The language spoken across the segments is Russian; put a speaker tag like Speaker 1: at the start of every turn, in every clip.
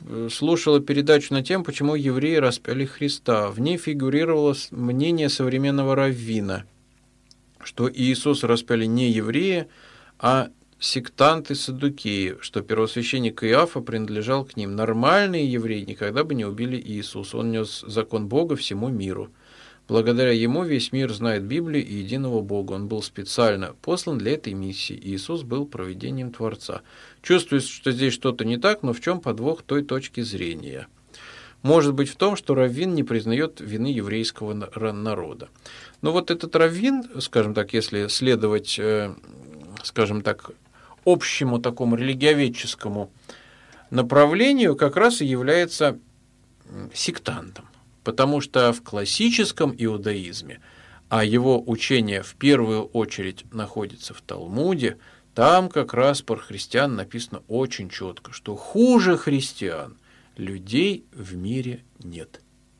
Speaker 1: слушала передачу на тему, почему евреи распяли Христа. В ней фигурировало мнение современного раввина, что Иисуса распяли не евреи, а сектанты-саддукеи, что первосвященник Иафа принадлежал к ним. Нормальные евреи никогда бы не убили Иисуса. Он нес закон Бога всему миру. Благодаря ему весь мир знает Библию и единого Бога. Он был специально послан для этой миссии. Иисус был провидением Творца. Чувствуется, что здесь что-то не так, но в чем подвох той точки зрения? Может быть в том, что раввин не признает вины еврейского народа. Но вот этот раввин, скажем так, если следовать, скажем так, общему такому религиоведческому направлению, как раз и является сектантом. Потому что в классическом иудаизме, а его учение в первую очередь находится в Талмуде, там как раз про христиан написано очень четко, что хуже христиан людей в мире нет.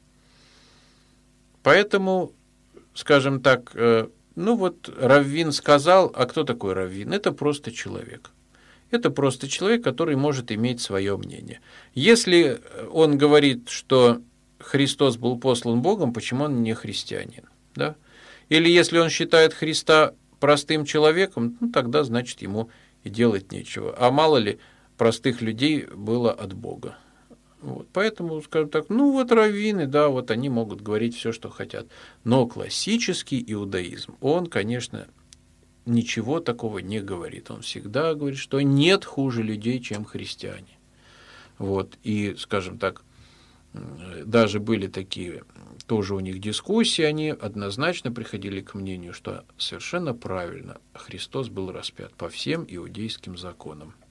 Speaker 1: Поэтому, скажем так, ну вот раввин сказал, а кто такой раввин? Это просто человек. Это просто человек, который может иметь свое мнение. Если он говорит, что Христос был послан Богом, почему он не христианин? Да? Или если он считает Христа простым человеком, ну тогда, значит, ему и делать нечего. А мало ли простых людей было от Бога. Вот. Поэтому, скажем так, ну вот раввины, да, вот они могут говорить все, что хотят. Но классический иудаизм, он, конечно, ничего такого не говорит. Он всегда говорит, что нет хуже людей, чем христиане. Вот. И, скажем так, даже были такие, тоже у них дискуссии, они однозначно приходили к мнению, что совершенно правильно Христос был распят по всем иудейским законам.